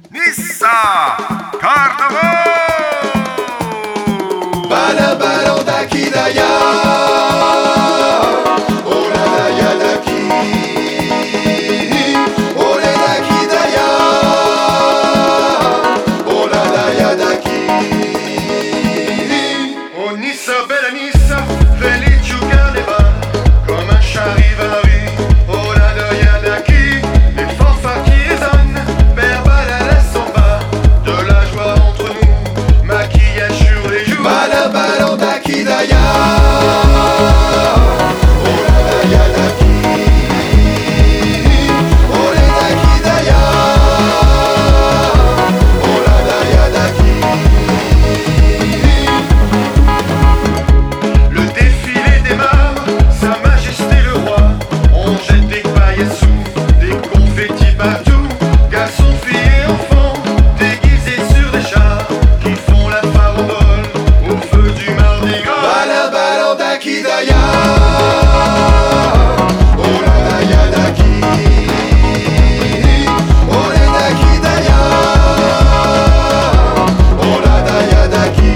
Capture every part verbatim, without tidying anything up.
Nissa Carnaval! Bala bala daki daya, ola daya daki, ola daki daya, ola daya daki. Oh Nissa, bella Nissa, felice carnaval, comme un charivari, oh la daya daki, les fanfares qui résonnent, vers bala la samba, de la joie entre nous, maquillage sur les joues. Bala bala daki daya, ola daya daki, ola daki daya, ola daya daki. Le défilé démarre, Sa Majesté le Roi. On jette des paillettes sous, des confettis partout. Garçons, filles et enfants, déguisés sur des chars, qui font la farandole au feu du Mardi Gras. Bala bala daki daya, ola daya daki, ola daki daya, ola daya daki.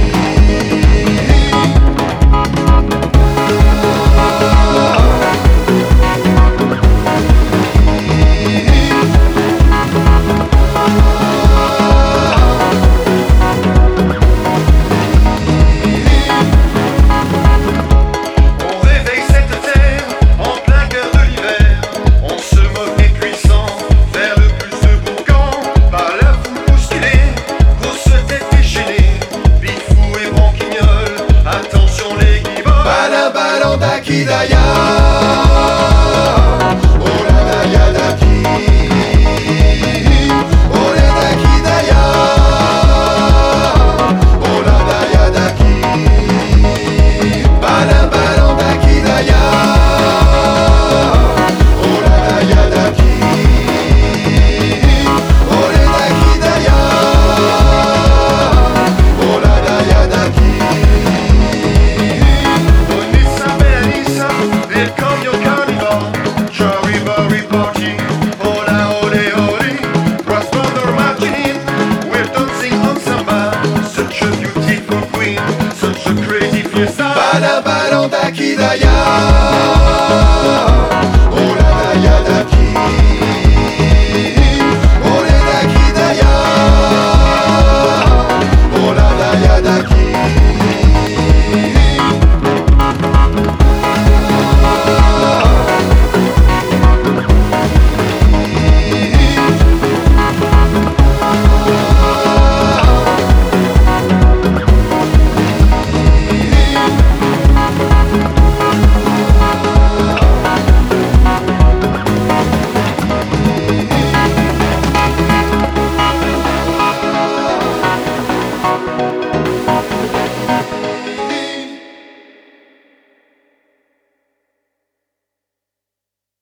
On réveille cette terre en plein cœur de l'hiver. On se moque des puissants, vers le plus de bourgans. Par la foule bousculée, grosses têtes déchaînées, bifou et branquignoles, attention les guiboles. Bala bala daki daya, ola daya daki, ola daki daya, ola daya daki. Bala bala daki daya, ola daya daki, ola daki daya, ola daya daki. Oh Nissa, bella Nissa, here come your carnival. Charivari party, hola ole ole. Brass brother marching in, we're dancing on samba. Such a beautiful queen, such a crazy fiesta. Bala bala daki daya.